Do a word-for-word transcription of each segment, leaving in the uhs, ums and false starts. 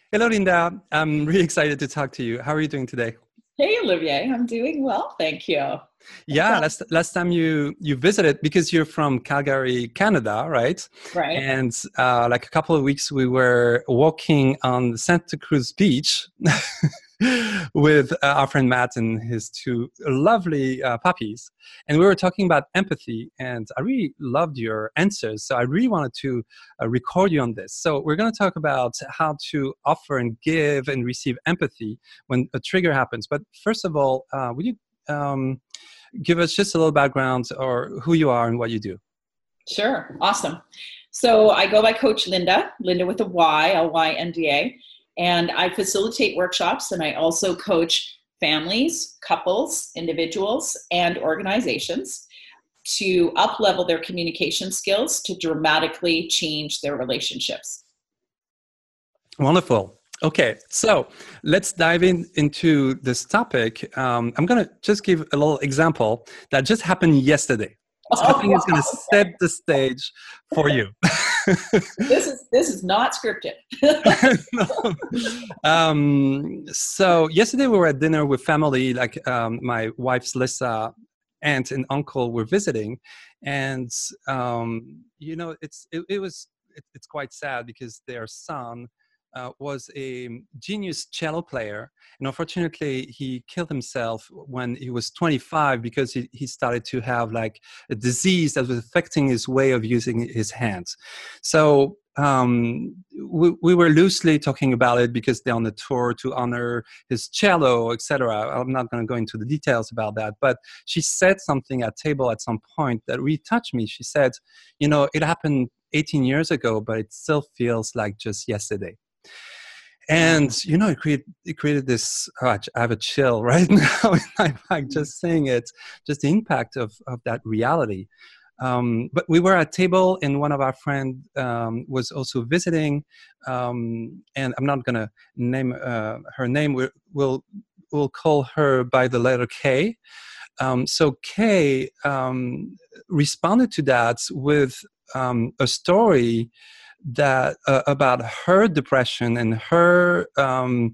Hello, Linda. I'm really excited to talk to you. How are you doing today? Hey, Olivier, I'm doing well, thank you. What's Yeah, up? last last time you you visited because you're from Calgary, Canada, right? Right? And uh, like a couple of weeks, we were walking on the Santa Cruz beach with uh, our friend Matt and his two lovely uh, puppies, and we were talking about empathy. And I really loved your answers, so I really wanted to uh, record you on this. So we're going to talk about how to offer and give and receive empathy when a trigger happens. But first of all, uh, would you? Um, give us just a little background or who you are and what you do. Sure, awesome. So I go by Coach Linda, Linda with a Y, L Y N D A, and I facilitate workshops and I also coach families, couples, individuals, and organizations to up-level their communication skills to dramatically change their relationships. Wonderful. Okay, so let's dive in into this topic. Um, I'm going to just give a little example that just happened yesterday. So I Oh, think it's going to wow, set okay. the stage for you. This is this is not scripted. No. Um, so yesterday we were at dinner with family, like um, my wife's Lisa aunt and uncle were visiting, and um, you know it's it, it was it, it's quite sad because their son uh, was a genius cello player, and unfortunately he killed himself when he was twenty-five because he, he started to have like a disease that was affecting his way of using his hands. So um, we, we were loosely talking about it because they're on the tour to honor his cello, et cetera. I'm not going to go into the details about that, but she said something at table at some point that really touched me. She said, you know, it happened eighteen years ago, but it still feels like just yesterday. Mm, And you know, it created it created this. Oh, I have a chill right now. I'm like just saying it, just the impact of of that reality. Um, but we were at table, and one of our friends um, was also visiting, um, and I'm not gonna name uh, her name. We, we'll we'll call her by the letter K. Um, so Kay um, responded to that with um, a story that uh, about her depression and her um,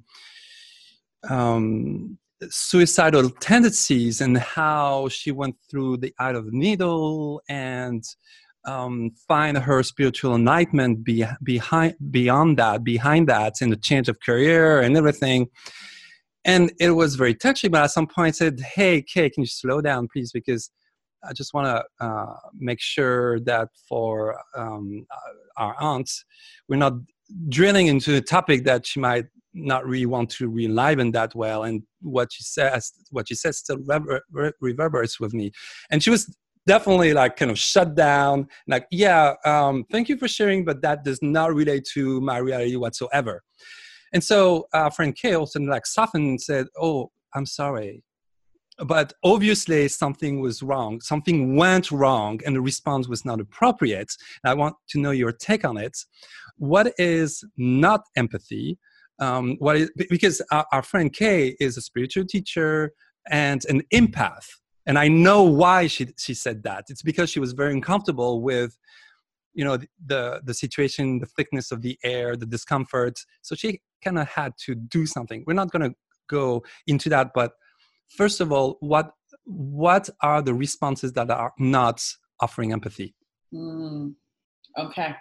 um, suicidal tendencies and how she went through the eye of the needle and um, find her spiritual enlightenment be, behind beyond that, behind that, in the change of career and everything. And it was very touchy, but at some point I said, hey, Kay, can you slow down, please? Because I just want to uh, make sure that for um, our aunt, we're not drilling into a topic that she might not really want to reliven that well. And what she says, what she says still rever- reverberates with me. And she was definitely like kind of shut down, like, yeah, um, thank you for sharing, but that does not relate to my reality whatsoever. And so our friend Kay also like softened and said, oh, I'm sorry. But obviously something was wrong. Something went wrong and the response was not appropriate. And I want to know your take on it. What is not empathy? Um, what is, because our, our friend Kay is a spiritual teacher and an empath. And I know why she, she said that. It's because she was very uncomfortable with you know the, the the situation, the thickness of the air, the discomfort, so she kind of had to do something. We're not going to go into that, but first of all, what what are the responses that are not offering empathy? mm, okay.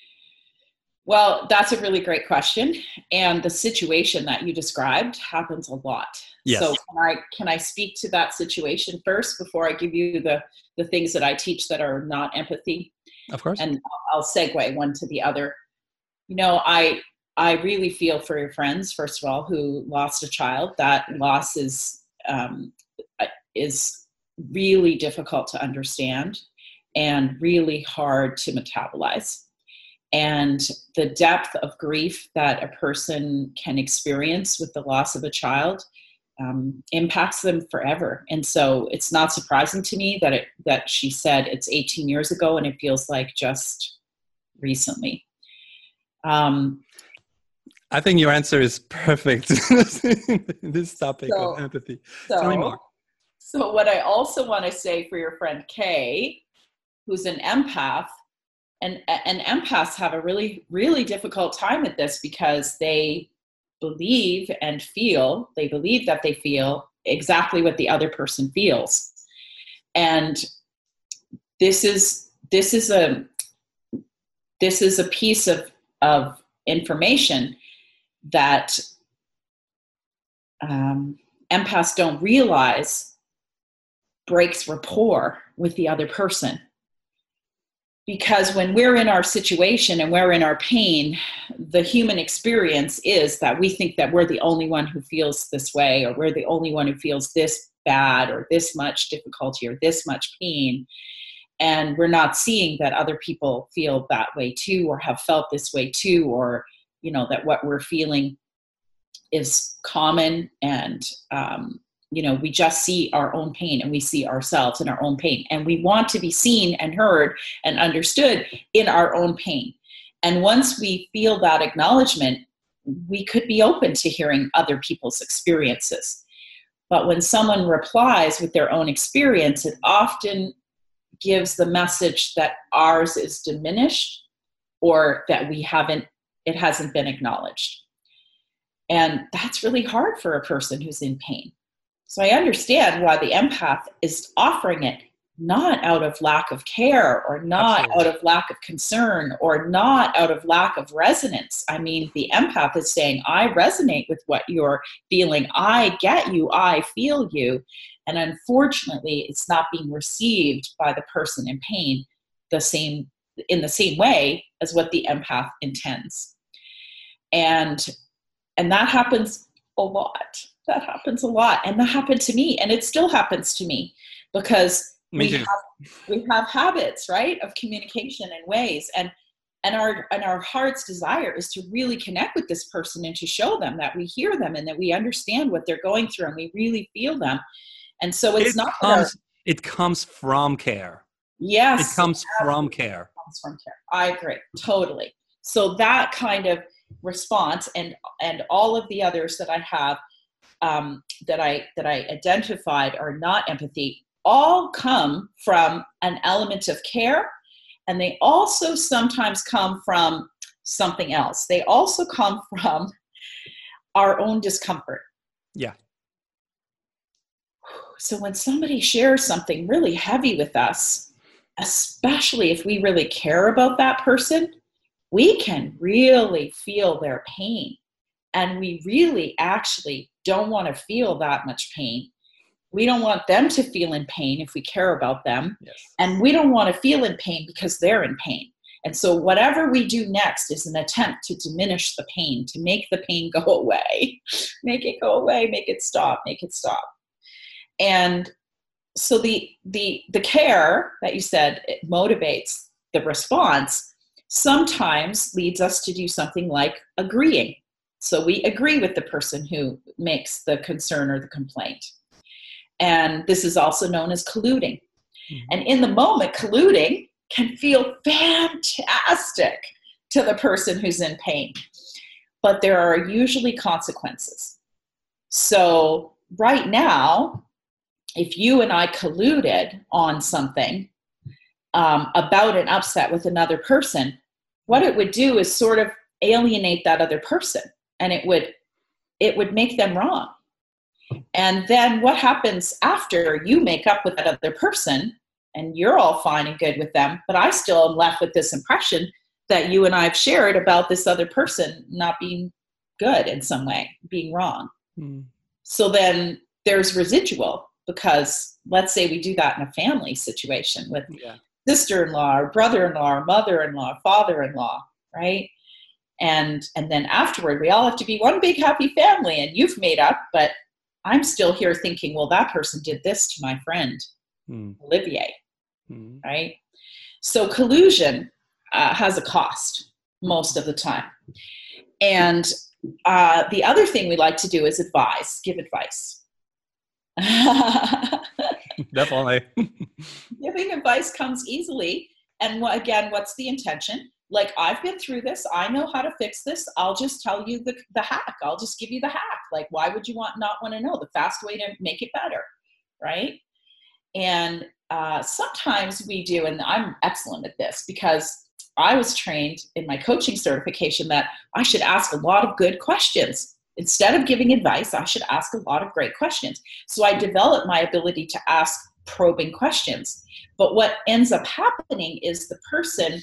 Well, that's a really great question. And the situation that you described happens a lot. So Yes, can I can I speak to that situation first before I give you the, the things that I teach that are not empathy? of course. And I'll segue one to the other. You know, I I really feel for your friends, first of all, who lost a child. That loss is um, is really difficult to understand and really hard to metabolize. And the depth of grief that a person can experience with the loss of a child um, impacts them forever. And so it's not surprising to me that it that she said it's eighteen years ago and it feels like just recently. Um, I think your answer is perfect. This topic of so, empathy. Tell me more. so, so what I also want to say for your friend Kay, who's an empath, and and empaths have a really really difficult time with this because they believe and feel, they believe that they feel exactly what the other person feels. And this is, this is a, this is a piece of, of information that um, empaths don't realize breaks rapport with the other person. Because when we're in our situation and we're in our pain, the human experience is that we think that we're the only one who feels this way, or we're the only one who feels this bad, or this much difficulty, or this much pain. And we're not seeing that other people feel that way too, or have felt this way too, or, you know, that what we're feeling is common. And, um, you know, we just see our own pain, and we see ourselves in our own pain, and we want to be seen and heard and understood in our own pain. And once we feel that acknowledgement, we could be open to hearing other people's experiences. But when someone replies with their own experience, it often gives the message that ours is diminished, or that we haven't, it hasn't been acknowledged. And that's really hard for a person who's in pain. So I understand why the empath is offering it, not out of lack of care, or not Absolutely. Out of lack of concern, or not out of lack of resonance. I mean, the empath is saying, I resonate with what you're feeling. I get you. I feel you. And unfortunately, it's not being received by the person in pain the same, in the same way as what the empath intends. And, and that happens a lot. That happens a lot. And that happened to me. And it still happens to me, because we have, we have habits, right, of communication and ways. And, and our, and our heart's desire is to really connect with this person, and to show them that we hear them, and that we understand what they're going through, and we really feel them. And so it's it not comes, our, it comes from care. Yes. It comes from care. It comes from care. I agree. Totally. So that kind of response, and, and all of the others that I have, um, that I, that I identified are not empathy, all come from an element of care. And they also sometimes come from something else. They also come from our own discomfort. Yeah. So when somebody shares something really heavy with us, especially if we really care about that person, we can really feel their pain. And we really actually don't want to feel that much pain. We don't want them to feel in pain if we care about them. Yes. And we don't want to feel in pain because they're in pain. And so whatever we do next is an attempt to diminish the pain, to make the pain go away. Make it go away, make it stop, make it stop. And so the, the, the care that you said, it motivates the response, sometimes leads us to do something like agreeing. So we agree with the person who makes the concern or the complaint. And this is also known as colluding. Mm-hmm. And in the moment, colluding can feel fantastic to the person who's in pain. But there are usually consequences. So right now, if you and I colluded on something um, about an upset with another person, what it would do is sort of alienate that other person, and it would it would make them wrong. And then what happens after you make up with that other person, and you're all fine and good with them, but I still am left with this impression that you and I have shared about this other person not being good in some way, being wrong. Mm. So then there's residual, because let's say we do that in a family situation with yeah. sister-in-law or brother-in-law or mother-in-law, father-in-law, right? And and then afterward, we all have to be one big happy family, and you've made up, but I'm still here thinking, well, that person did this to my friend, mm. Olivier, mm. right? So collusion uh, has a cost most of the time. And uh, the other thing we like to do is advise, give advice. Definitely. Giving advice comes easily. And what, again, what's the intention? Like, I've been through this. I know how to fix this. I'll just tell you the, the hack. I'll just give you the hack. Like, why would you want not want to know the fast way to make it better, right? And uh, sometimes we do, and I'm excellent at this because I was trained in my coaching certification that I should ask a lot of good questions. Instead of giving advice, I should ask a lot of great questions. So I developed my ability to ask probing questions. But what ends up happening is the person,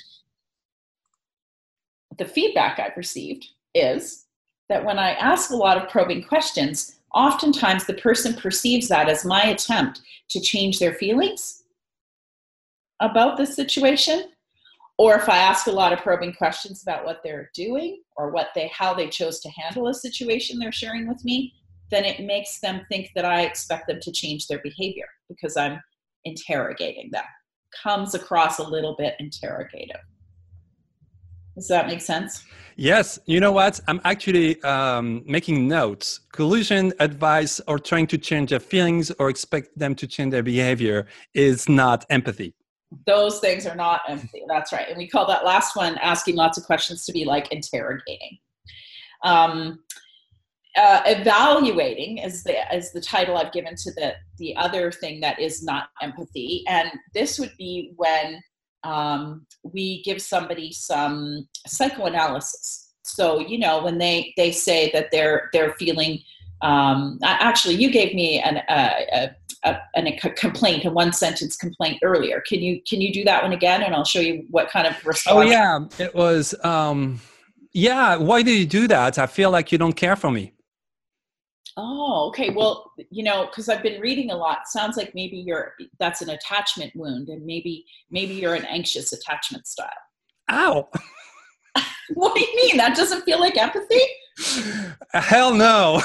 the feedback I've received is that when I ask a lot of probing questions, oftentimes the person perceives that as my attempt to change their feelings about the situation. Or if I ask a lot of probing questions about what they're doing or what they, how they chose to handle a situation they're sharing with me, then it makes them think that I expect them to change their behavior because I'm interrogating them. Comes across a little bit interrogative. Does that make sense? Yes. You know what? I'm actually um, making notes. Collusion, advice, or trying to change their feelings or expect them to change their behavior is not empathy. Those things are not empathy. That's right. And we call that last one, asking lots of questions, to be like interrogating. Um, uh, evaluating is the, is the title I've given to the, the other thing that is not empathy. And this would be when um, we give somebody some psychoanalysis. So, you know, when they, they say that they're, they're feeling, um, actually, you gave me an, a, a A, a complaint, a one sentence complaint earlier. Can you can you do that one again? And I'll show you what kind of response. Oh yeah, it was. Um, yeah, why do you do that? I feel like you don't care for me. Oh, okay. Well, you know, because I've been reading a lot. Sounds like maybe you're that's an attachment wound, and maybe maybe you're an anxious attachment style. Ow! What do you mean? That doesn't feel like empathy? Hell no.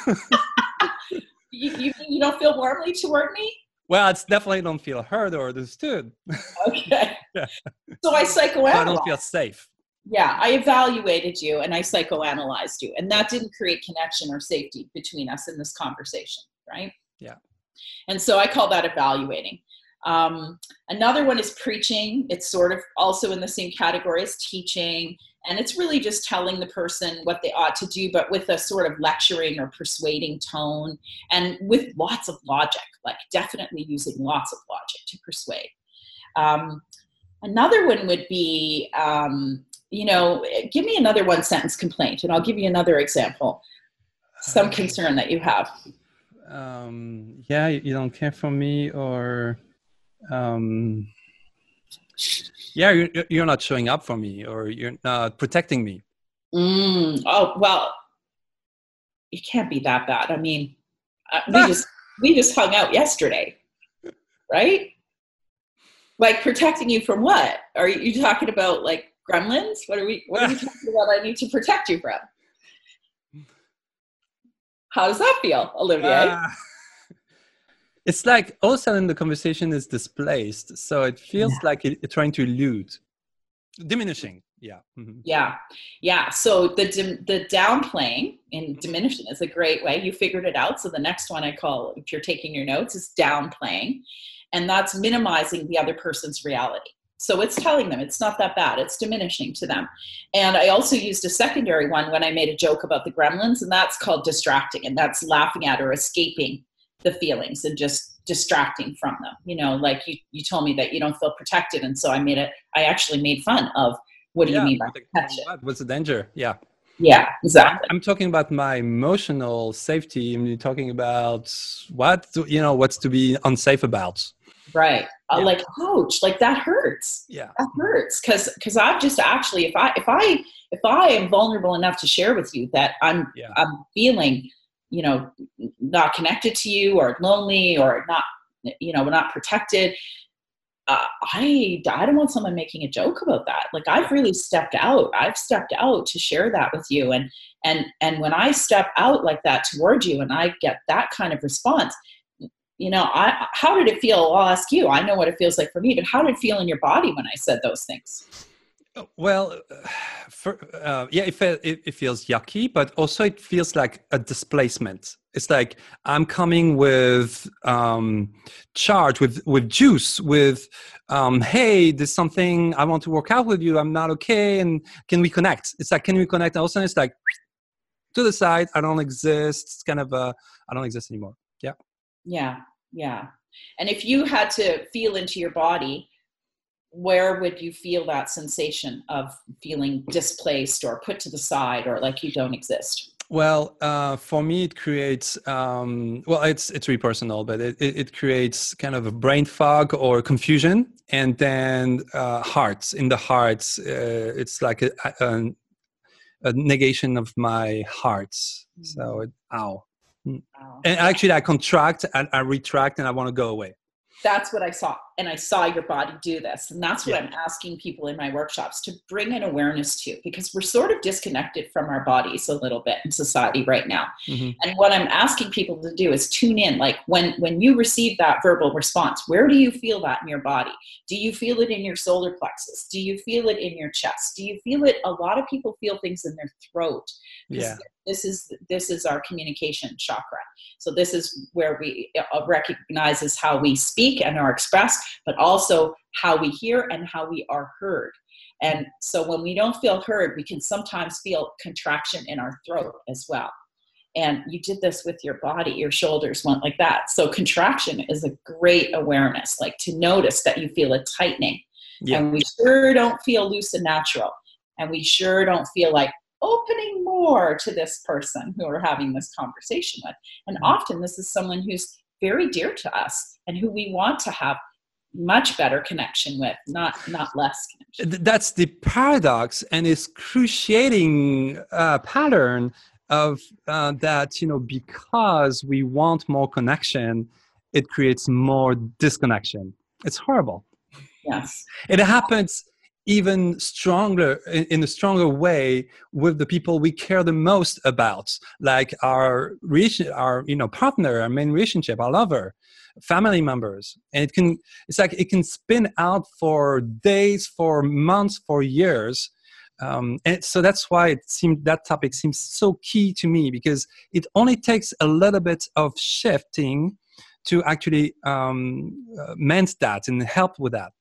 You, you you don't feel warmly toward me? Well, it's definitely don't feel heard or understood. Okay. Yeah. So I psychoanalyzed. So I don't feel safe. Yeah, I evaluated you and I psychoanalyzed you, and that didn't create connection or safety between us in this conversation, right? Yeah. And so I call that evaluating. Um, another one is preaching. It's sort of also in the same category as teaching. And it's really just telling the person what they ought to do, but with a sort of lecturing or persuading tone and with lots of logic, like definitely using lots of logic to persuade. Um, another one would be, um, you know, give me another one sentence complaint and I'll give you another example. Some concern that you have. Um, yeah, you don't care for me or... Um, yeah, you're, you're not showing up for me or you're not protecting me. Mm, oh, well, it can't be that bad. I mean, uh, we just we just hung out yesterday, right? Like protecting you from what? Are you talking about like gremlins? What are we what are we talking about I need to protect you from? How does that feel, Olivier? Uh, it's like all of a sudden the conversation is displaced. So it feels yeah. like it, it's trying to elude. Diminishing. Yeah. Mm-hmm. Yeah. Yeah. So the the downplaying in diminishing is a great way. You figured it out. So the next one I call, if you're taking your notes, is downplaying. And that's minimizing the other person's reality. So it's telling them it's not that bad. It's diminishing to them. And I also used a secondary one when I made a joke about the gremlins, and that's called distracting. And that's laughing at or escaping the feelings and just distracting from them. You know, like you, you told me that you don't feel protected. And so I made it, I actually made fun of, what do yeah, you mean by protection? What's the danger? Yeah. Yeah, exactly. I'm, I'm talking about my emotional safety. I mean, talking about what, to, you know, what's to be unsafe about. Right. Yeah. Uh, like, ouch, like that hurts. Yeah. That hurts. Cause, cause I've just actually, if I, if I, if I am vulnerable enough to share with you that I'm, yeah. I'm feeling, you know, not connected to you or lonely or not, you know, not protected. Uh, I, I don't want someone making a joke about that. Like I've really stepped out. I've stepped out to share that with you. And, and, and when I step out like that toward you and I get that kind of response, you know, I, how did it feel? I'll ask you, I know what it feels like for me, but how did it feel in your body when I said those things? Well, for, uh, yeah, it, it, it feels yucky, but also it feels like a displacement. It's like I'm coming with um, charge, with, with juice, with, um, hey, there's something, I want to work out with you. I'm not okay. And can we connect? It's like, can we connect? And all of a sudden it's like, to the side, I don't exist. It's kind of a, I don't exist anymore. Yeah. Yeah. Yeah. And if you had to feel into your body, where would you feel that sensation of feeling displaced or put to the side or like you don't exist? Well, uh, for me, it creates, um, well, it's it's really personal, but it, it, it creates kind of a brain fog or confusion, and then uh, hearts in the hearts. Uh, it's like a, a, a negation of my hearts. So, it, ow. Mm. Wow. And actually, I contract, and I retract, and I want to go away. That's what I saw. And I saw your body do this. And that's what Yeah. I'm asking people in my workshops to bring an awareness to, because we're sort of disconnected from our bodies a little bit in society right now. Mm-hmm. And what I'm asking people to do is tune in. Like when, when you receive that verbal response, where do you feel that in your body? Do you feel it in your solar plexus? Do you feel it in your chest? Do you feel it? A lot of people feel things in their throat. Yeah. This is, this is our communication chakra. So this is where we uh, recognizes how we speak and are expressed, but also how we hear and how we are heard. And so when we don't feel heard, we can sometimes feel contraction in our throat as well. And you did this with your body, your shoulders went like that. So contraction is a great awareness, like to notice that you feel a tightening. Yeah. And we sure don't feel loose and natural. And we sure don't feel like opening more to this person who we're having this conversation with. And often this is someone who's very dear to us and who we want to have much better connection with, not not less connection. That's the paradox and excruciating uh, pattern of uh, that, you know, because we want more connection, it creates more disconnection. It's horrible. Yes. It happens even stronger, in a stronger way with the people we care the most about, like our, our you know, partner, our main relationship, our lover, family members. And it can, it's like it can spin out for days, for months, for years. Um, and so that's why it seemed that topic seems so key to me, because it only takes a little bit of shifting to actually um, uh, mend that and help with that.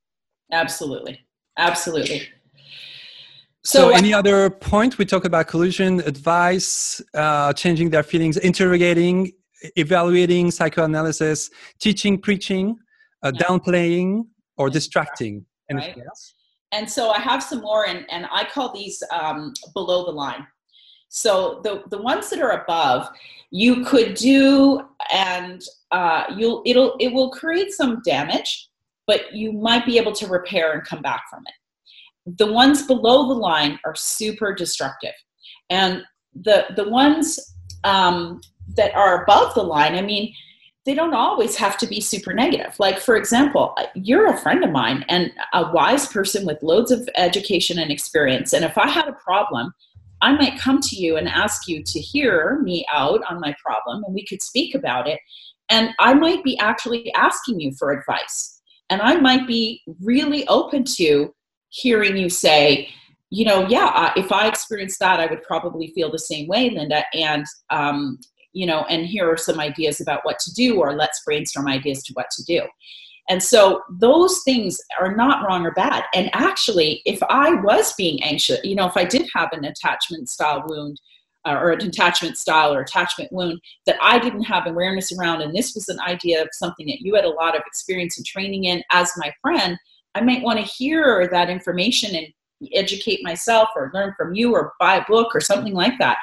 Absolutely. Absolutely. So, so any other point? We talk about collusion, advice, uh, changing their feelings, interrogating, evaluating, psychoanalysis, teaching, preaching, uh, yeah. downplaying, or distracting. Anything right. else? And so I have some more, and, and I call these um, below the line. So the, the ones that are above, you could do, and uh, you'll it'll it will create some damage, but you might be able to repair and come back from it. The ones below the line are super destructive. And the, the ones um, that are above the line, I mean, they don't always have to be super negative. Like, for example, you're a friend of mine and a wise person with loads of education and experience. And if I had a problem, I might come to you and ask you to hear me out on my problem, and we could speak about it. And I might be actually asking you for advice. And I might be really open to hearing you say, you know, yeah, uh, if I experienced that, I would probably feel the same way, Linda. And, um, you know, and here are some ideas about what to do, or let's brainstorm ideas to what to do. And so those things are not wrong or bad. And actually, if I was being anxious, you know, if I did have an attachment style wound, Uh, or an attachment style or attachment wound that I didn't have awareness around, and this was an idea of something that you had a lot of experience and training in as my friend, I might want to hear that information and educate myself or learn from you or buy a book or something like that.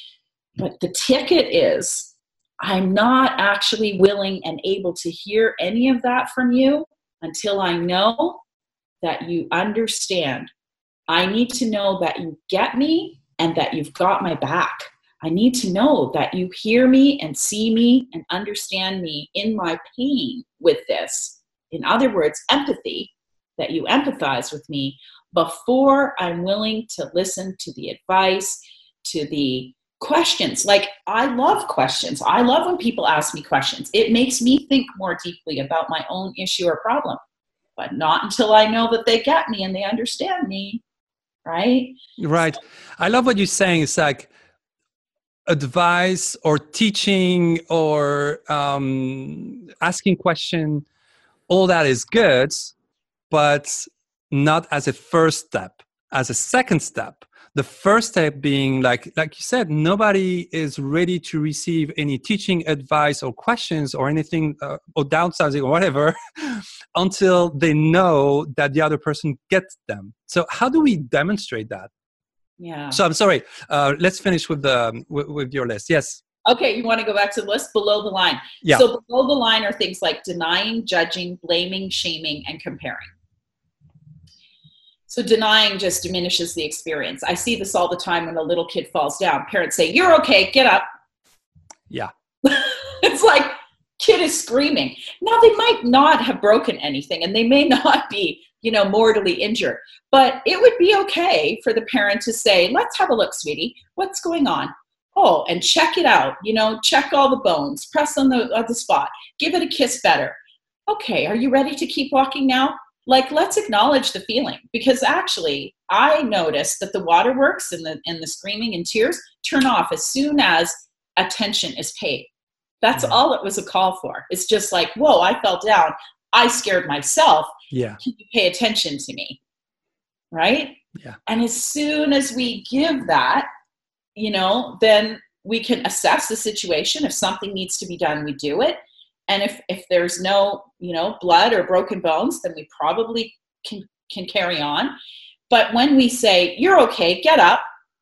But the ticket is I'm not actually willing and able to hear any of that from you until I know that you understand. I need to know that you get me and that you've got my back. I need to know that you hear me and see me and understand me in my pain with this. In other words, empathy, that you empathize with me before I'm willing to listen to the advice, to the questions. Like, I love questions. I love when people ask me questions. It makes me think more deeply about my own issue or problem, but not until I know that they get me and they understand me. Right? Right. I love what you're saying. It's like advice or teaching or um, asking question. All that is good, but not as a first step. As a second step, the first step being like, like you said, nobody is ready to receive any teaching, advice, or questions or anything, uh, or downsizing or whatever, until they know that the other person gets them. So how do we demonstrate that? Yeah. So I'm sorry. Uh, let's finish with the with, with your list. Yes. Okay, you want to go back to the list? Below the line. Yeah. So below the line are things like denying, judging, blaming, shaming, and comparing. So denying just diminishes the experience. I see this all the time when a little kid falls down. Parents say, "You're okay, get up." Yeah. It's like, kid is screaming. Now, they might not have broken anything, and they may not be, you know, mortally injured, but it would be okay for the parent to say, "Let's have a look, sweetie. What's going on?" Oh, and check it out. You know, check all the bones, press on the, on the spot, give it a kiss better. Okay, are you ready to keep walking now? Like, let's acknowledge the feeling, because actually I noticed that the waterworks and the, and the screaming and tears turn off as soon as attention is paid. That's mm-hmm. all it was a call for. It's just like, whoa, I fell down. I scared myself. Yeah. Can you pay attention to me? Right? Yeah. And as soon as we give that, you know, then we can assess the situation. If something needs to be done, we do it. And if, if there's no, you know, blood or broken bones, then we probably can, can carry on. But when we say, "You're okay, get up,"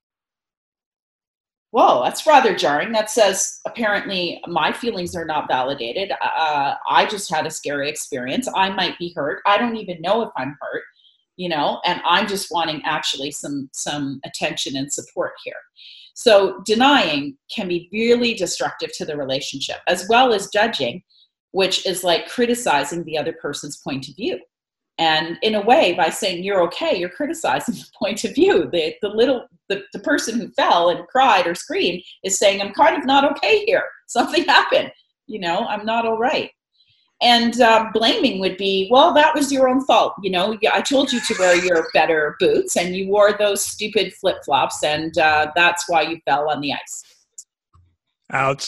whoa, that's rather jarring. That says, apparently my feelings are not validated. Uh, I just had a scary experience. I might be hurt. I don't even know if I'm hurt, you know, and I'm just wanting actually some, some attention and support here. So denying can be really destructive to the relationship, as well as judging, which is like criticizing the other person's point of view. And in a way, by saying "you're okay," you're criticizing the point of view. The, the little, the, the person who fell and cried or screamed is saying, "I'm kind of not okay here. Something happened. You know, I'm not all right." And uh, blaming would be, "Well, that was your own fault. You know, I told you to wear your better boots and you wore those stupid flip-flops, and uh, that's why you fell on the ice." Ouch.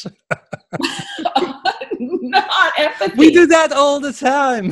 Not empathy. We do that all the time.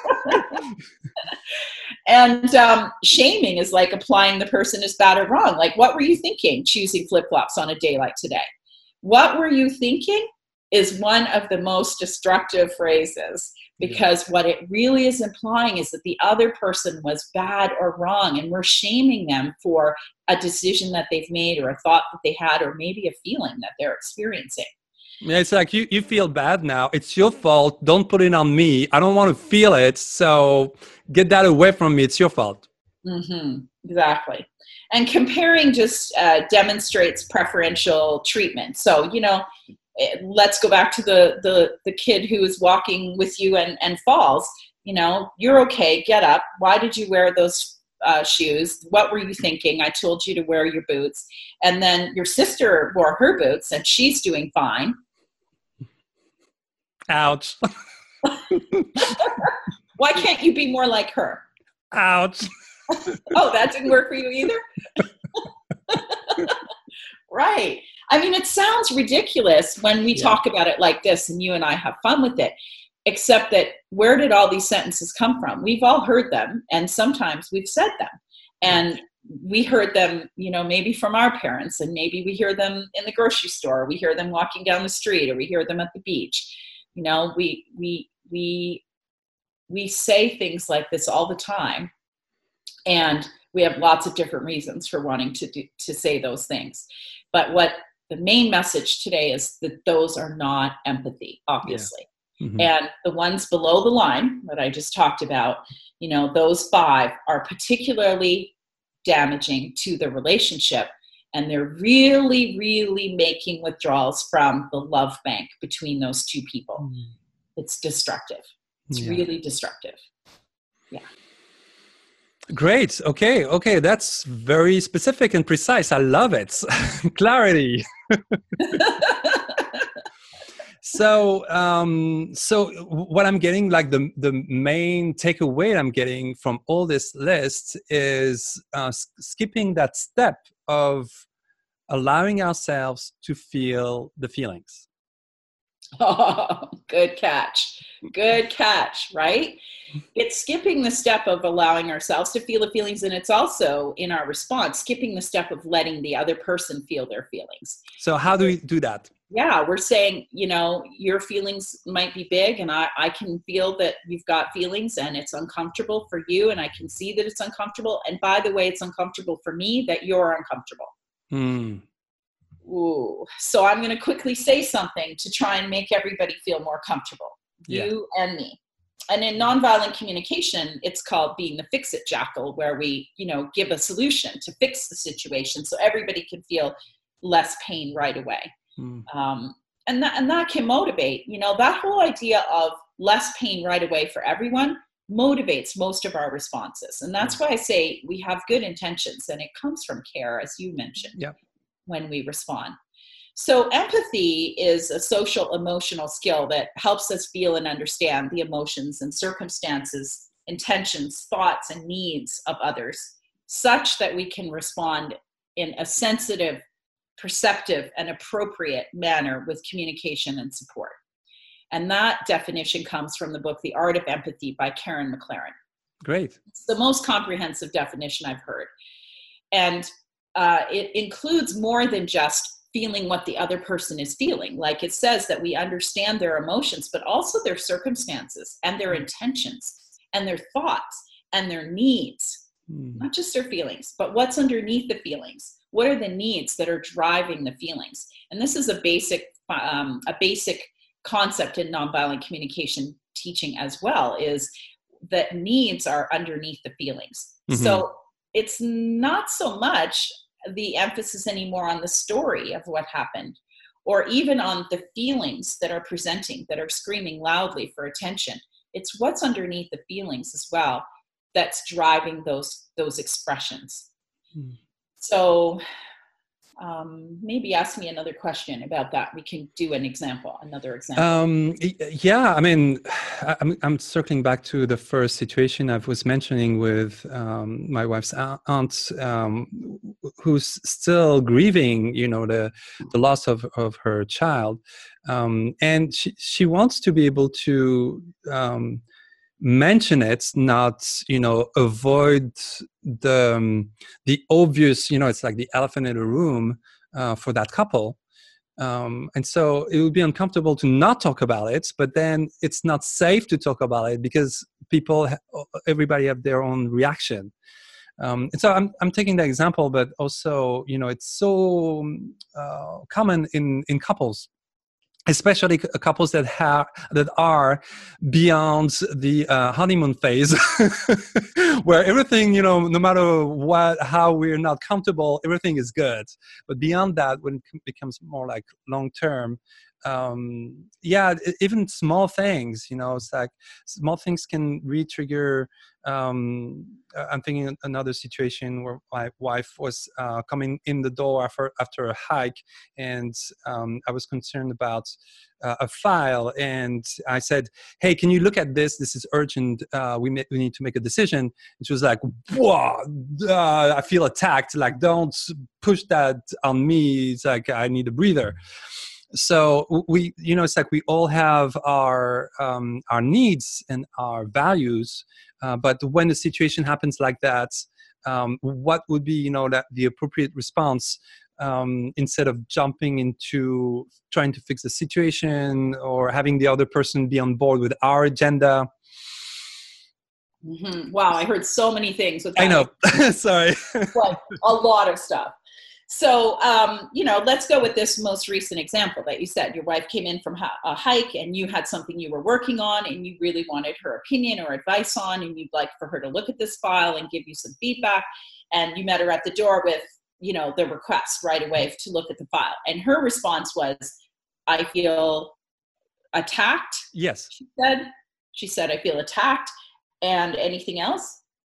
And um, shaming is like applying the person as bad or wrong. Like, what were you thinking choosing flip-flops on a day like today? What were you thinking is one of the most destructive phrases, because what it really is implying is that the other person was bad or wrong, and we're shaming them for a decision that they've made or a thought that they had, or maybe a feeling that they're experiencing. Yeah, it's like, you, you feel bad now. It's your fault. Don't put it on me. I don't want to feel it. So get that away from me. It's your fault. Mm-hmm. Exactly. And comparing just uh, demonstrates preferential treatment. So, you know, let's go back to the, the, the kid who is walking with you and, and falls. You know, "You're okay, get up. Why did you wear those uh, shoes? What were you thinking? I told you to wear your boots." And then your sister wore her boots and she's doing fine. Ouch. Why can't you be more like her? Ouch. Oh, that didn't work for you either? Right. I mean, it sounds ridiculous when we yeah. talk about it like this and you and I have fun with it, except that where did all these sentences come from? We've all heard them, and sometimes we've said them. And we heard them, you know, maybe from our parents, and maybe we hear them in the grocery store, we hear them walking down the street, or we hear them at the beach. You know, we we we we say things like this all the time, and we have lots of different reasons for wanting to do, to say those things. But what the main message today is that those are not empathy, obviously. Yeah. Mm-hmm. And the ones below the line that I just talked about, you know, those five are particularly damaging to the relationship. And they're really, really making withdrawals from the love bank between those two people. Mm. It's destructive. It's yeah. really destructive. Yeah. Great. Okay. Okay. That's very specific and precise. I love it. Clarity. So, um, so what I'm getting, like the, the main takeaway I'm getting from all this list is uh, skipping that step of allowing ourselves to feel the feelings. Oh, good catch. Good catch, right? It's skipping the step of allowing ourselves to feel the feelings, and it's also, in our response, skipping the step of letting the other person feel their feelings. So how do we do that? Yeah, we're saying, you know, your feelings might be big, and I, I can feel that you've got feelings and it's uncomfortable for you, and I can see that it's uncomfortable. And by the way, it's uncomfortable for me that you're uncomfortable. Mm. Ooh. So I'm going to quickly say something to try and make everybody feel more comfortable, Yeah. you and me. And in nonviolent communication, it's called being the fix-it jackal, where we, you know, give a solution to fix the situation so everybody can feel less pain right away. Mm. Um, and that, and that can motivate, you know, that whole idea of less pain right away for everyone motivates most of our responses. And that's why I say we have good intentions, and it comes from care, as you mentioned, Yep. when we respond. So empathy is a social emotional skill that helps us feel and understand the emotions and circumstances, intentions, thoughts, and needs of others, such that we can respond in a sensitive, perceptive, and appropriate manner with communication and support. And that definition comes from the book, The Art of Empathy by Karen McLaren. Great. It's the most comprehensive definition I've heard. And uh, it includes more than just feeling what the other person is feeling. Like it says that we understand their emotions, but also their circumstances and their intentions and their thoughts and their needs, mm. not just their feelings, but what's underneath the feelings. What are the needs that are driving the feelings? And this is a basic, um, a basic concept in nonviolent communication teaching as well, is that needs are underneath the feelings. Mm-hmm. So it's not so much the emphasis anymore on the story of what happened, or even on the feelings that are presenting, that are screaming loudly for attention. It's what's underneath the feelings as well that's driving those, those expressions. Mm. So um, maybe ask me another question about that. We can do an example, another example. Um, yeah, I mean, I'm, I'm circling back to the first situation I was mentioning with um, my wife's aunt, um, who's still grieving, you know, the the loss of, of her child. Um, and she, she wants to be able to um, mention it, not, you know, avoid the um, the obvious, you know, it's like the elephant in the room uh, for that couple. Um, and so it would be uncomfortable to not talk about it, but then it's not safe to talk about it because people, everybody have their own reaction. Um, and so I'm, I'm taking that example, but also, you know, it's so uh, common in, in couples, especially couples that have that are beyond the uh, honeymoon phase, where everything, you know, no matter what, how we're not comfortable, everything is good. But beyond that, when it becomes more like long term, um, yeah, even small things, you know, it's like small things can re-trigger. Um, I'm thinking another situation where my wife was uh, coming in the door after, after a hike, and um, I was concerned about uh, a file, and I said, "Hey, can you look at this? This is urgent. Uh, we may, we need to make a decision." And she was like, "Whoa, uh, I feel attacked. Like, don't push that on me. It's like I need a breather." So we, you know, it's like we all have our um, our needs and our values, uh, but when a situation happens like that, um, what would be, you know, that the appropriate response um, instead of jumping into trying to fix the situation or having the other person be on board with our agenda? Mm-hmm. Wow, I heard so many things with that. I know. Sorry. Like a lot of stuff. So, um, you know, let's go with this most recent example that you said. Your wife came in from a hike and you had something you were working on and you really wanted her opinion or advice on, and you'd like for her to look at this file and give you some feedback. And you met her at the door with, you know, the request right away to look at the file. And her response was, "I feel attacked." Yes. She said, she said, "I feel attacked." And anything else?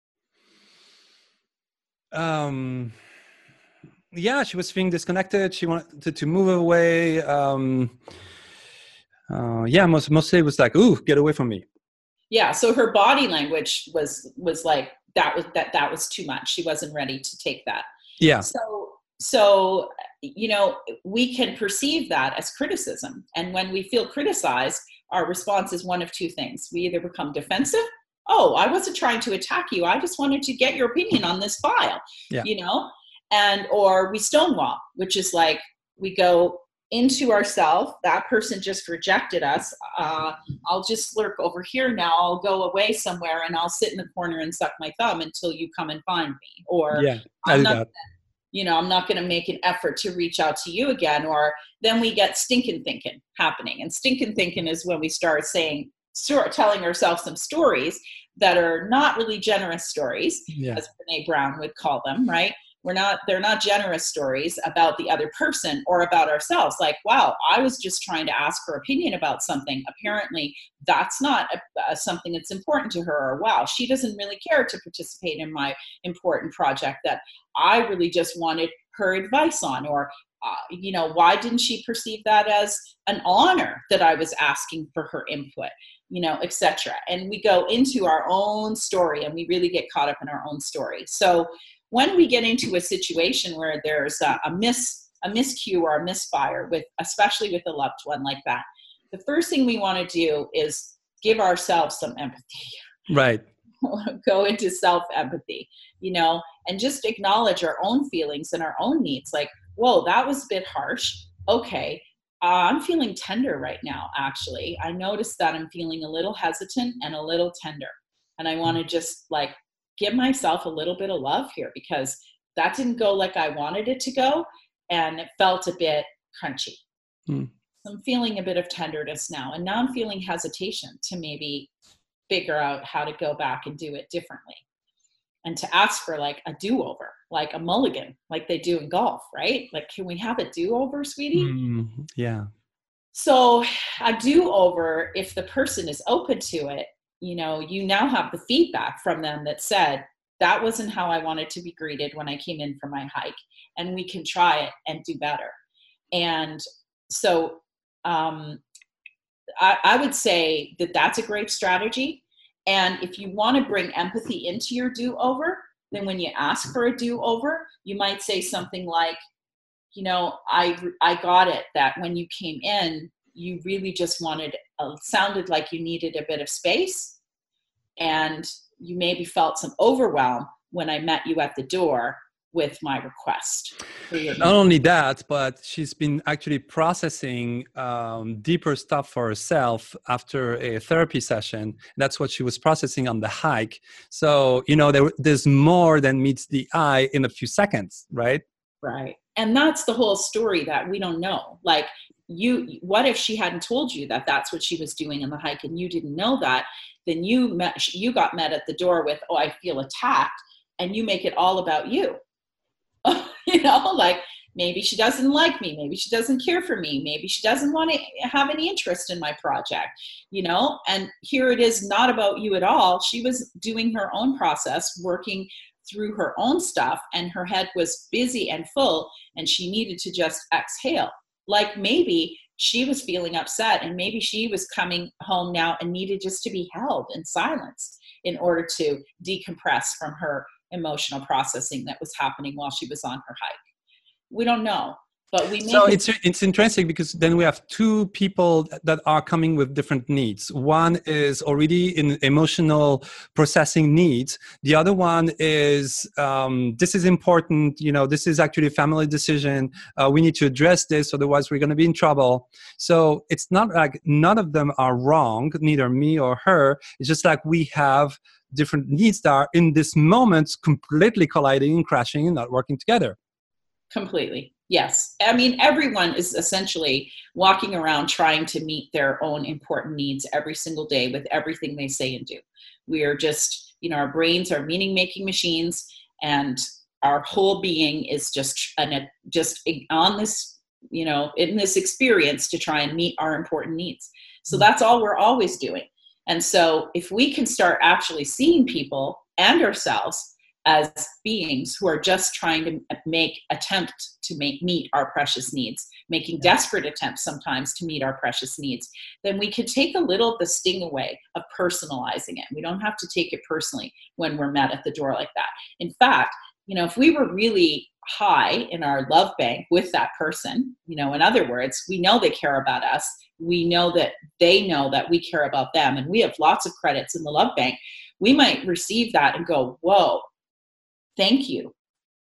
Um... Yeah, she was feeling disconnected. She wanted to, to move away. Um, uh, yeah, most, mostly it was like, "Ooh, get away from me." Yeah, so her body language was was like that was that that was too much. She wasn't ready to take that. Yeah. So so you know, we can perceive that as criticism, and when we feel criticized, our response is one of two things: we either become defensive. "Oh, I wasn't trying to attack you. I just wanted to get your opinion on this file." Yeah. You know. And, or we stonewall, which is like, we go, into ourselves. That person just rejected us. Uh, I'll just lurk over here now. I'll go away somewhere and I'll sit in the corner and suck my thumb until you come and find me. Or Yeah, I I'm do not, that. you know, I'm not going to make an effort to reach out to you again. Or then we get stinking thinking happening. And stinking thinking is when we start saying, start telling ourselves some stories that are not really generous stories, Yeah. as Brene Brown would call them, right? We're not, they're not generous stories about the other person or about ourselves. Like, wow, I was just trying to ask her opinion about something. Apparently that's not a, a, something that's important to her. Or wow, she doesn't really care to participate in my important project that I really just wanted her advice on. Or, uh, you know, why didn't she perceive that as an honor that I was asking for her input? You know, et cetera. And we go into our own story and we really get caught up in our own story. So when we get into a situation where there's a, a miss, a miscue or a misfire with, especially with a loved one like that, the first thing we want to do is give ourselves some empathy. Right. Go into self-empathy, you know, and just acknowledge our own feelings and our own needs. Like, whoa, that was a bit harsh. Okay. Uh, I'm feeling tender right now, actually. I noticed that I'm feeling a little hesitant and a little tender. And I want to just like give myself a little bit of love here because that didn't go like I wanted it to go. And it felt a bit crunchy. Hmm. So I'm feeling a bit of tenderness now. And now I'm feeling hesitation to maybe figure out how to go back and do it differently. And to ask for like a do-over, like a mulligan, like they do in golf, right? Like, can we have a do-over, sweetie? Mm, yeah. So a do-over, if the person is open to it, you know, you now have the feedback from them that said, that wasn't how I wanted to be greeted when I came in for my hike. And we can try it and do better. And so um, I, I would say that that's a great strategy. And if you want to bring empathy into your do-over, then when you ask for a do-over, you might say something like, you know, I, I got it that when you came in, you really just wanted, uh, sounded like you needed a bit of space. And you maybe felt some overwhelm when I met you at the door with my request. Not only that, but she's been actually processing um, deeper stuff for herself after a therapy session. That's what she was processing on the hike. So, you know, there, there's more than meets the eye in a few seconds, right? Right. And that's the whole story that we don't know. Like, you, what if she hadn't told you that that's what she was doing on the hike and you didn't know that? Then you met, you got met at the door with, oh, I feel attacked. And you make it all about you. You know, like maybe she doesn't like me. Maybe she doesn't care for me. Maybe she doesn't want to have any interest in my project, you know, and here it is not about you at all. She was doing her own process, working through her own stuff, and her head was busy and full, and she needed to just exhale. Like maybe she was feeling upset and maybe she was coming home now and needed just to be held in silence in order to decompress from her emotional processing that was happening while she was on her hike. We don't know, but we. So it's it's interesting because then we have two people that are coming with different needs. One is already in emotional processing needs. The other one is um, this is important. You know, this is actually a family decision. Uh, we need to address this, otherwise we're going to be in trouble. So it's not like none of them are wrong, neither me or her. It's just like we have different needs that are in this moment completely colliding and crashing and not working together. Completely. Yes. I mean, everyone is essentially walking around trying to meet their own important needs every single day with everything they say and do. We are just, you know, our brains are meaning-making machines, and our whole being is just, an, just on this, you know, in this experience to try and meet our important needs. So that's all we're always doing. And so if we can start actually seeing people and ourselves as beings who are just trying to make attempt to make meet our precious needs, making desperate attempts sometimes to meet our precious needs, then we could take a little of the sting away of personalizing it. We don't have to take it personally when we're met at the door like that. In fact, you know, if we were really high in our love bank with that person, you know, in other words, we know they care about us. We know that they know that we care about them, and we have lots of credits in the love bank. We might receive that and go, whoa, thank you.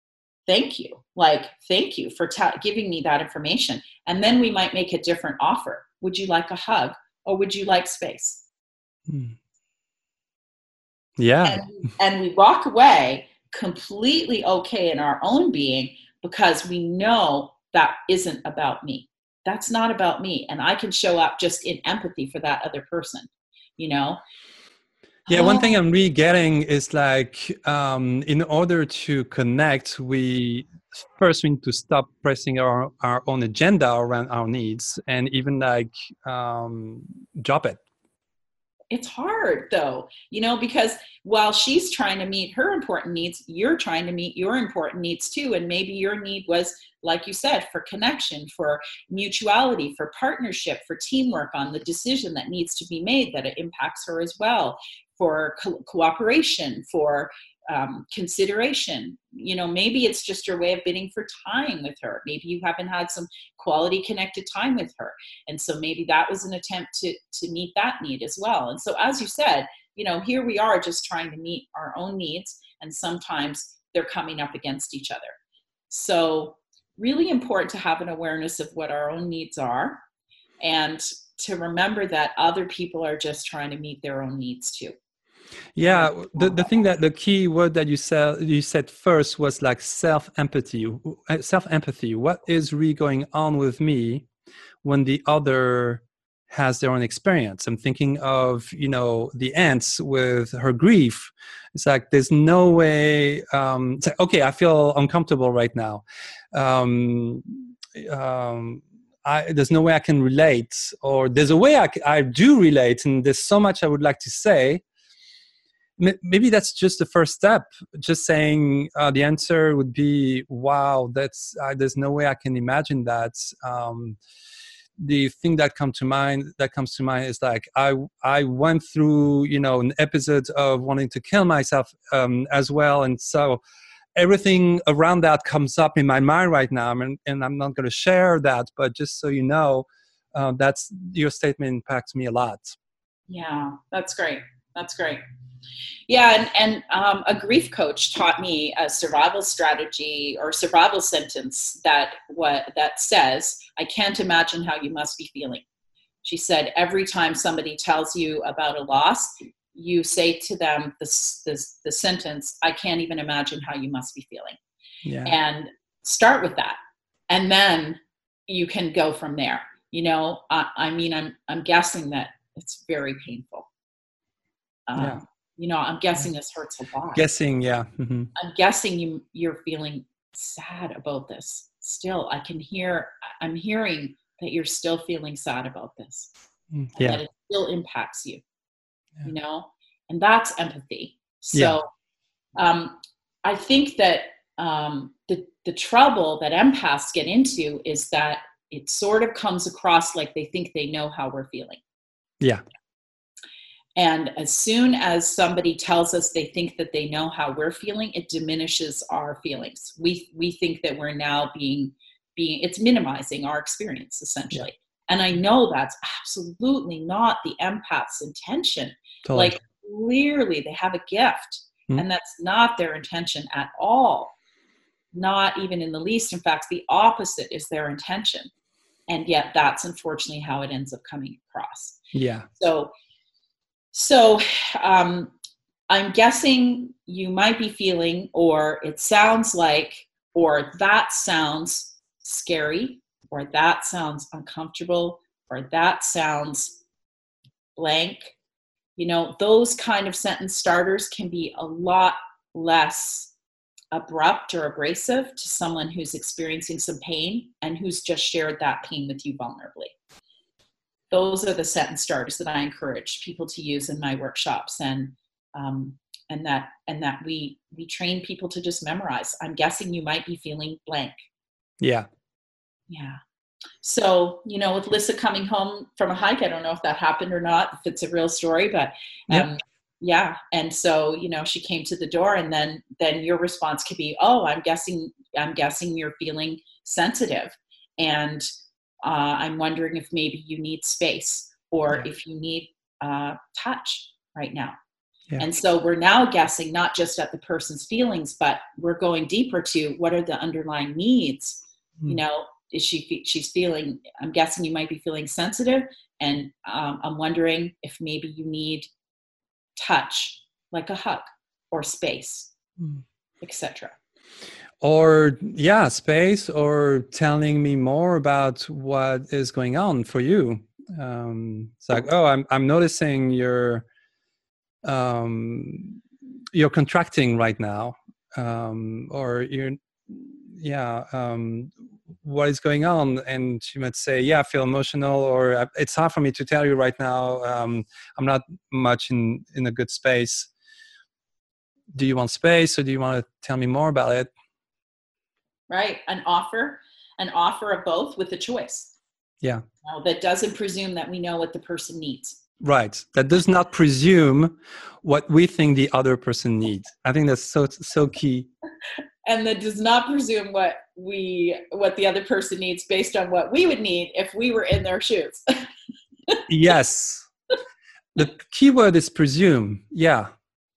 thank you. Like, thank you for ta- giving me that information. And then we might make a different offer. Would you like a hug or would you like space? Hmm. Yeah. And, and we walk away completely okay in our own being because we know that isn't about me. That's not about me. And I can show up just in empathy for that other person, you know? Yeah, one thing I'm really getting is like, um, in order to connect, we first we need to stop pressing our, our own agenda around our needs and even like um, drop it. It's hard though, you know, because while she's trying to meet her important needs, you're trying to meet your important needs too. And maybe your need was, like you said, for connection, for mutuality, for partnership, for teamwork on the decision that needs to be made that it impacts her as well, for co- cooperation, for um, consideration. You know, maybe it's just your way of bidding for time with her. Maybe you haven't had some quality connected time with her. And so maybe that was an attempt to, to meet that need as well. And so, as you said, you know, here we are just trying to meet our own needs. And sometimes they're coming up against each other. So really important to have an awareness of what our own needs are and to remember that other people are just trying to meet their own needs too. Yeah, the, the thing that the key word that you said you said first was like self-empathy. Self-empathy. What is really going on with me when the other has their own experience? I'm thinking of, you know, the ants with her grief. It's like there's no way. Um, it's like, okay, I feel uncomfortable right now. Um, um, I, there's no way I can relate, or there's a way I, I do relate, and there's so much I would like to say. Maybe that's just the first step. Just saying uh, the answer would be, wow, that's uh, there's no way I can imagine that. Um, the thing that comes to mind that comes to mind is like I I went through, you know, an episode of wanting to kill myself um, as well, and so everything around that comes up in my mind right now, and, and I'm not going to share that, but just so you know, uh, that's your statement impacts me a lot. Yeah, that's great. That's great. Yeah, and, and um, a grief coach taught me a survival strategy or survival sentence that what that says, I can't imagine how you must be feeling. She said, every time somebody tells you about a loss, you say to them this, this, the sentence, I can't even imagine how you must be feeling. Yeah. And start with that. And then you can go from there. You know, I, I mean, I'm, I'm guessing that it's very painful. Um, yeah. You know, I'm guessing this hurts a lot. Guessing, yeah. Mm-hmm. I'm guessing you, you're feeling sad about this. Still, I can hear, I'm hearing that you're still feeling sad about this. Yeah. And that it still impacts you, yeah. You know, and that's empathy. So yeah. um, I think that um, the, the trouble that empaths get into is that it sort of comes across like they think they know how we're feeling. Yeah. And as soon as somebody tells us they think that they know how we're feeling, it diminishes our feelings. We we think that we're now being, being it's minimizing our experience, essentially. Yeah. And I know that's absolutely not the empath's intention. Totally. Like, clearly they have a gift, mm-hmm. and that's not their intention at all. Not even in the least. In fact, the opposite is their intention. And yet that's unfortunately how it ends up coming across. Yeah. So So um, I'm guessing you might be feeling, or it sounds like, or that sounds scary, or that sounds uncomfortable, or that sounds blank. You know, those kind of sentence starters can be a lot less abrupt or abrasive to someone who's experiencing some pain and who's just shared that pain with you vulnerably. Those are the sentence starters that I encourage people to use in my workshops, and um, and that and that we we train people to just memorize. I'm guessing you might be feeling blank. Yeah. Yeah. So, you know, with Lissa coming home from a hike, I don't know if that happened or not, if it's a real story, but um, yep. yeah. And so, you know, she came to the door, and then then your response could be, oh, I'm guessing I'm guessing you're feeling sensitive, and Uh, I'm wondering if maybe you need space, or yeah. if you need uh, touch right now. Yeah. And so we're now guessing not just at the person's feelings, but we're going deeper to what are the underlying needs. Mm. You know, is she, she's feeling, I'm guessing you might be feeling sensitive. And um, I'm wondering if maybe you need touch, like a hug or space, mm. et cetera. Or yeah, space, or telling me more about what is going on for you. Um, it's like, oh, I'm I'm noticing you're um, you're contracting right now, um, or you're yeah. Um, what is going on? And she might say, yeah, I feel emotional, or it's hard for me to tell you right now. Um, I'm not much in in a good space. Do you want space, or do you want to tell me more about it? Right. An offer, an offer of both with a choice. Yeah. You know, that doesn't presume that we know what the person needs. Right. That does not presume what we think the other person needs. I think that's so, so key. And that does not presume what we, what the other person needs based on what we would need if we were in their shoes. Yes. The key word is presume. Yeah.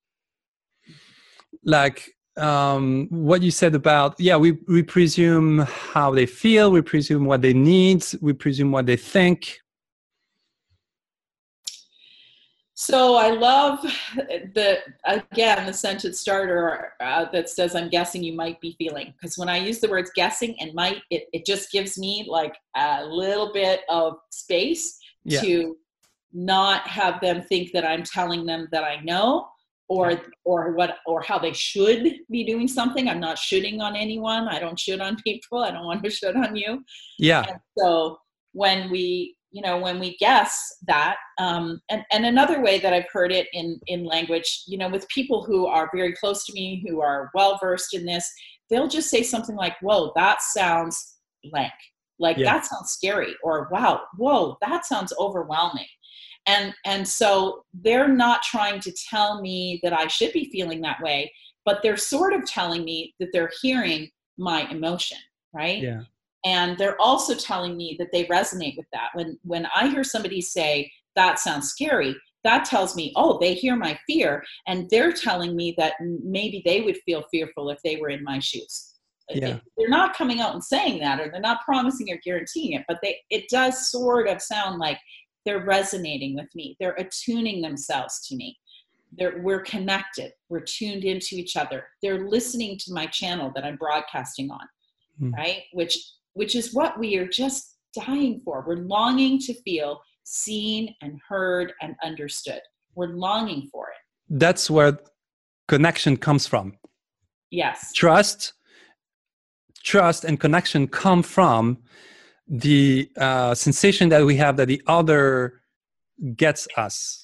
Like, um what you said about, yeah, we we presume how they feel, we presume what they need, we presume what they think. So I love the, again, the sentence starter uh, that says, I'm guessing you might be feeling, because when I use the words guessing and might, it, it just gives me like a little bit of space yeah. to not have them think that I'm telling them that I know, or or what or how they should be doing something. I'm not shooting on anyone. I don't shoot on people. I don't want to shoot on you. Yeah. And so when we, you know, when we guess that, um, and, and another way that I've heard it in, in language, you know, with people who are very close to me, who are well-versed in this, they'll just say something like, whoa, that sounds blank. Like yeah. that sounds scary, or wow, whoa, that sounds overwhelming. And and so they're not trying to tell me that I should be feeling that way, but they're sort of telling me that they're hearing my emotion, right? Yeah. And they're also telling me that they resonate with that. When when I hear somebody say, that sounds scary, that tells me, oh, they hear my fear, and they're telling me that maybe they would feel fearful if they were in my shoes. Yeah. They're not coming out and saying that, or they're not promising or guaranteeing it, but they it does sort of sound like they're resonating with me. They're attuning themselves to me. They're, we're connected. We're tuned into each other. They're listening to my channel that I'm broadcasting on, mm. right? Which, which is what we are just dying for. We're longing to feel seen and heard and understood. We're longing for it. That's where connection comes from. Yes. Trust, trust and connection come from the uh, sensation that we have that the other gets us.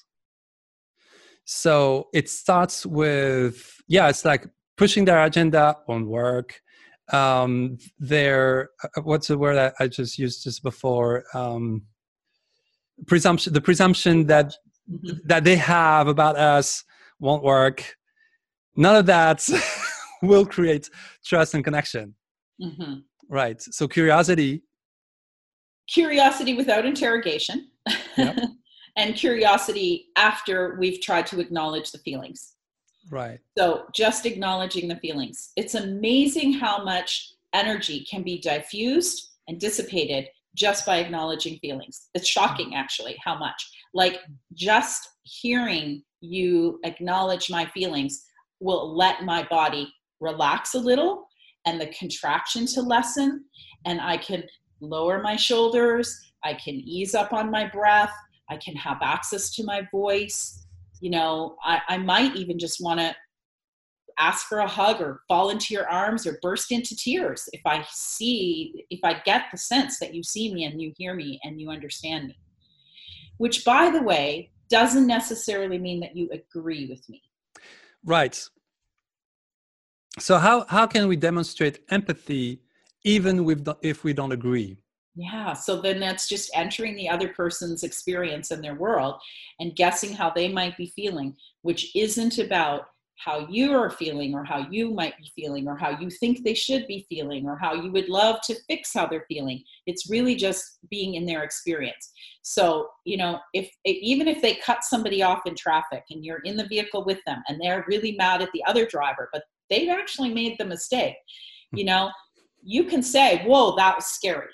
So it starts with, yeah, it's like pushing their agenda on work. Um, their, what's the word I, I just used just before? Um, presumption, the presumption that, mm-hmm. that they have about us won't work. None of that will create trust and connection. Mm-hmm. Right. So curiosity. Curiosity without interrogation. Yep. And curiosity after we've tried to acknowledge the feelings. Right. So just acknowledging the feelings. It's amazing how much energy can be diffused and dissipated just by acknowledging feelings. It's shocking, actually, how much. Like just hearing you acknowledge my feelings will let my body relax a little and the contraction to lessen, and I can lower my shoulders, I can ease up on my breath, I can have access to my voice. You know, I, I might even just want to ask for a hug or fall into your arms or burst into tears if I see, if I get the sense that you see me and you hear me and you understand me. Which, by the way, doesn't necessarily mean that you agree with me. Right. So how, how can we demonstrate empathy even with the, if we don't agree? Yeah, so then that's just entering the other person's experience in their world and guessing how they might be feeling, which isn't about how you are feeling or how you might be feeling or how you think they should be feeling or how you would love to fix how they're feeling. It's really just being in their experience. So, you know, if even if they cut somebody off in traffic and you're in the vehicle with them and they're really mad at the other driver, but they've actually made the mistake, you know, you can say, whoa, that was scary.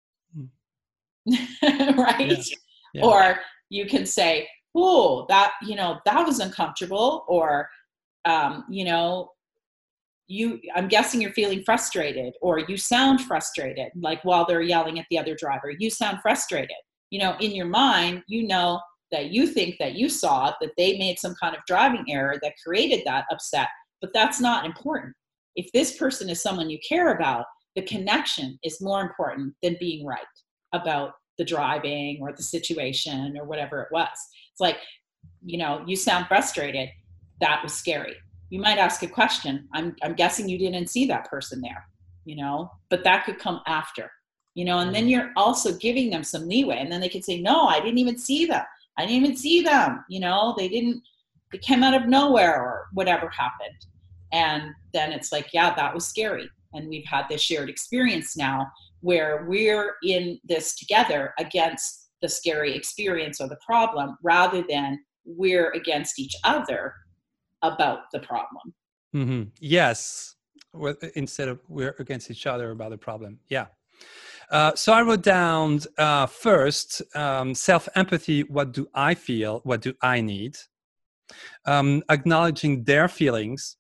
Right? Yeah. Yeah. Or you can say, oh, that, you know, that was uncomfortable. Or, um, you know, you, I'm guessing you're feeling frustrated, or you sound frustrated, like while they're yelling at the other driver, you sound frustrated. You know, in your mind, you know that you think that you saw that they made some kind of driving error that created that upset, but that's not important. If this person is someone you care about, the connection is more important than being right about the driving or the situation or whatever it was. It's like, you know, you sound frustrated. That was scary. You might ask a question. I'm, I'm guessing you didn't see that person there, you know, but that could come after, you know, and then you're also giving them some leeway, and then they can say, no, I didn't even see them. I didn't even see them. You know, they didn't, they came out of nowhere or whatever happened. And then it's like, yeah, that was scary. And we've had this shared experience now where we're in this together against the scary experience or the problem, rather than we're against each other about the problem. Mm-hmm. Yes. Instead of we're against each other about the problem. Yeah. Uh, so I wrote down uh, first, um, self-empathy. What do I feel? What do I need? Um, acknowledging their feelings.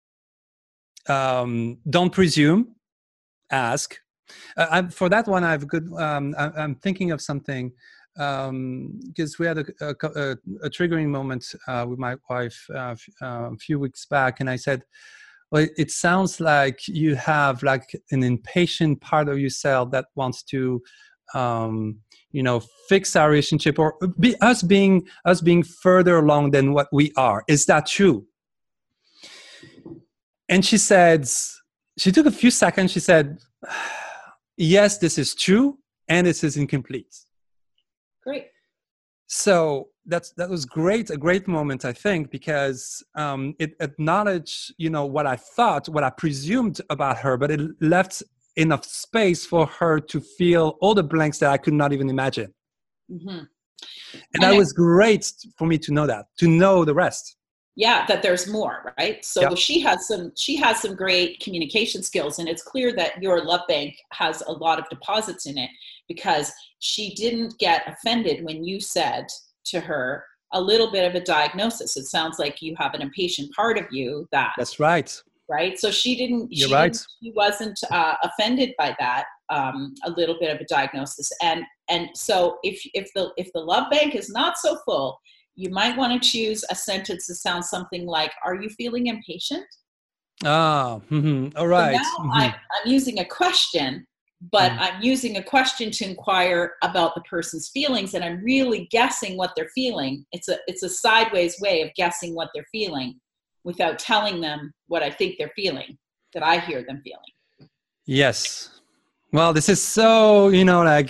Um, don't presume. Ask. Uh, I, for that one, I have good. Um, I, I'm thinking of something because um, we had a, a, a, a triggering moment uh, with my wife uh, f- uh, a few weeks back, and I said, "Well, it, it sounds like you have like an impatient part of yourself that wants to, um, you know, fix our relationship, or be us being us being further along than what we are. Is that true?" And she said, she took a few seconds. She said, yes, this is true, and this is incomplete. Great. So that's that was great, a great moment, I think, because um, it acknowledged, you know, what I thought, what I presumed about her, but it left enough space for her to feel all the blanks that I could not even imagine. Mm-hmm. And, and that it, was great for me to know that, to know the rest. Yeah, that there's more, right? So yep. she has some she has some great communication skills, and it's clear that your love bank has a lot of deposits in it, because she didn't get offended when you said to her a little bit of a diagnosis. It sounds like you have an impatient part of you that That's right. Right? So she didn't You're she right. didn't, she wasn't uh, offended by that um, a little bit of a diagnosis. And and so if if the if the love bank is not so full, you might want to choose a sentence that sounds something like, are you feeling impatient? Ah, mm-hmm. All right. So now mm-hmm. I, I'm using a question, but mm. I'm using a question to inquire about the person's feelings, and I'm really guessing what they're feeling. It's a it's a sideways way of guessing what they're feeling without telling them what I think they're feeling, that I hear them feeling. Yes. Well, this is so, you know, like...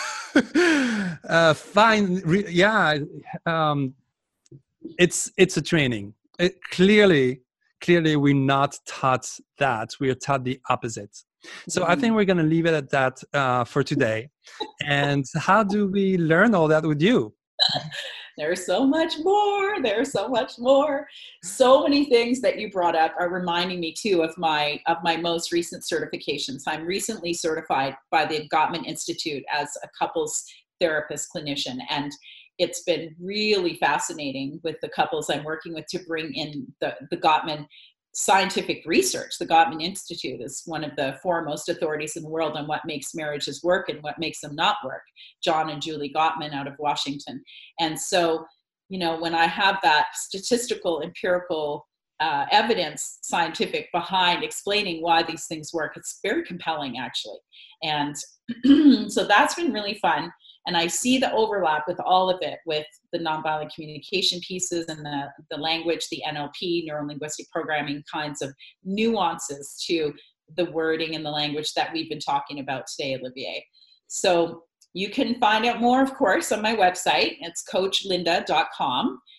uh, fine. Re- yeah. Um, it's, it's a training. It, clearly, clearly we're not taught that. We are taught the opposite. So mm-hmm. I think we're going to leave it at that uh, for today. And how do we learn all that with you? There's so much more. There's so much more. So many things that you brought up are reminding me too of my of my most recent certifications. I'm recently certified by the Gottman Institute as a couples therapist clinician, and it's been really fascinating with the couples I'm working with to bring in the, the Gottman scientific research. The Gottman Institute is one of the foremost authorities in the world on what makes marriages work and what makes them not work. John and Julie Gottman out of Washington. And so, you know, when I have that statistical, empirical uh, evidence, scientific behind explaining why these things work, it's very compelling, actually. And so that's been really fun. And I see the overlap with all of it, with the nonviolent communication pieces and the, the language, the N L P, neuro-linguistic programming kinds of nuances to the wording and the language that we've been talking about today, Olivier. So you can find out more, of course, on my website. It's coach linda dot com.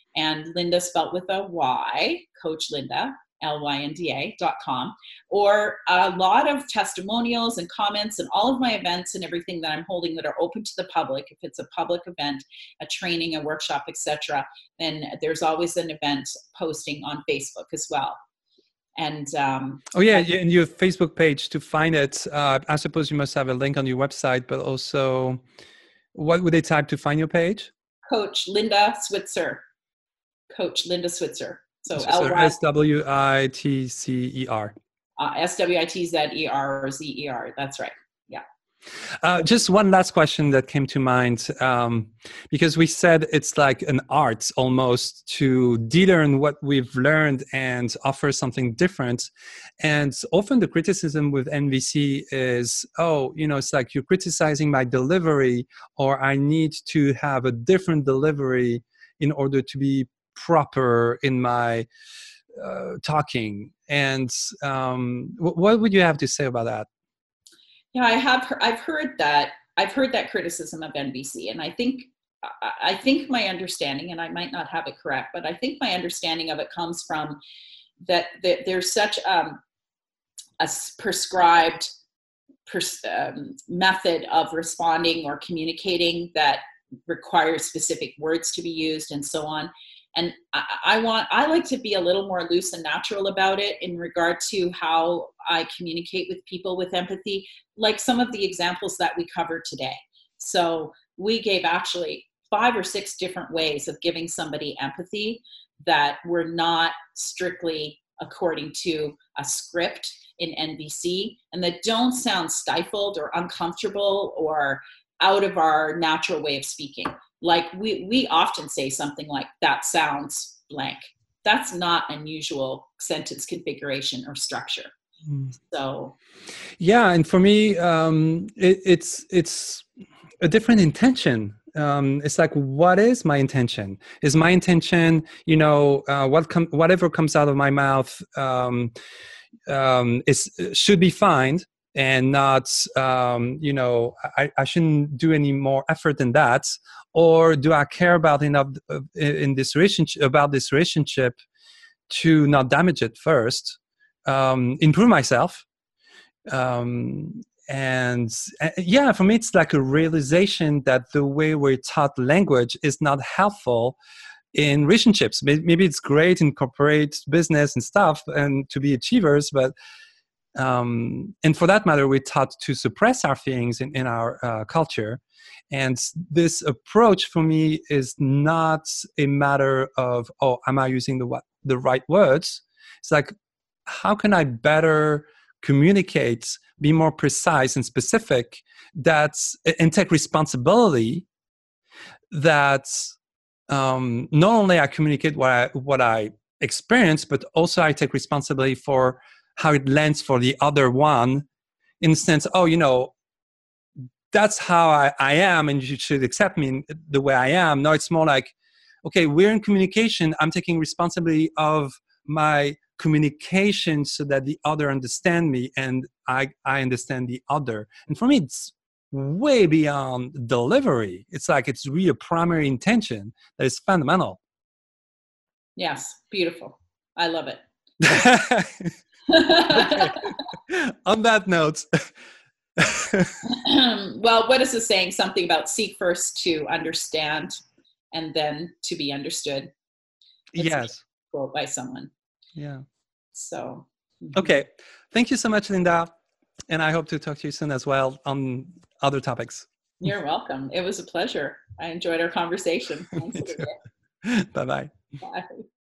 and Linda spelt with a Y, Coach Linda, L Y N D A dot com, or a lot of testimonials and comments and all of my events and everything that I'm holding that are open to the public. If it's a public event, a training, a workshop, et cetera, then there's always an event posting on Facebook as well. And um, oh yeah, yeah, and your Facebook page to find it. Uh, I suppose you must have a link on your website, but also, what would they type to find your page? Coach Linda Switzer. Coach Linda Switzer. So, so S W I T C E R. Uh, S W I T Z E R or Z E R. That's right. Yeah. Uh, just one last question that came to mind, um, because we said it's like an art almost to de-learn what we've learned and offer something different. And often the criticism with N V C is, oh, you know, it's like you're criticizing my delivery, or I need to have a different delivery in order to be proper in my uh, talking. And um, w- what would you have to say about that? Yeah, I have. I've heard that. I've heard that criticism of N V C, and I think, I think my understanding, and I might not have it correct, but I think my understanding of it comes from that, that there's such um, a prescribed pers- um, method of responding or communicating that requires specific words to be used, and so on. And I, I want, I like to be a little more loose and natural about it in regard to how I communicate with people with empathy, like some of the examples that we covered today. So we gave actually five or six different ways of giving somebody empathy that were not strictly according to a script in N V C, and that don't sound stifled or uncomfortable or out of our natural way of speaking. Like we, we often say something like, that sounds blank. That's not unusual sentence configuration or structure. Mm. So. Yeah. And for me, um, it, it's, it's a different intention. Um, it's like, what is my intention? Is my intention, you know, uh, what com- whatever comes out of my mouth um, um, is should be fine. And not, um, you know, I, I shouldn't do any more effort than that. Or do I care about enough in this relationship about this relationship to not damage it first, um, improve myself, um, and uh, yeah, for me it's like a realization that the way we're taught language is not helpful in relationships. Maybe it's great in corporate business and stuff, and to be achievers, but. Um, and for that matter, we're taught to suppress our feelings in, in our uh, culture. And this approach for me is not a matter of, oh, am I using the what, the right words? It's like, how can I better communicate, be more precise and specific, that's, and take responsibility that um, not only I communicate what I, what I experience, but also I take responsibility for how it lands for the other one, in the sense, oh, you know, that's how I, I am, and you should accept me the way I am. No, it's more like, okay, we're in communication. I'm taking responsibility of my communication so that the other understand me and I, I understand the other. And for me, it's way beyond delivery. It's like it's really a primary intention that is fundamental. Yes, beautiful. I love it. Okay. On that note. Well, what is the saying? Something about seek first to understand and then to be understood. It's yes. Quote by someone. Yeah. So. Okay. Thank you so much, Linda. And I hope to talk to you soon as well on other topics. You're welcome. It was a pleasure. I enjoyed our conversation. Bye-bye. Bye.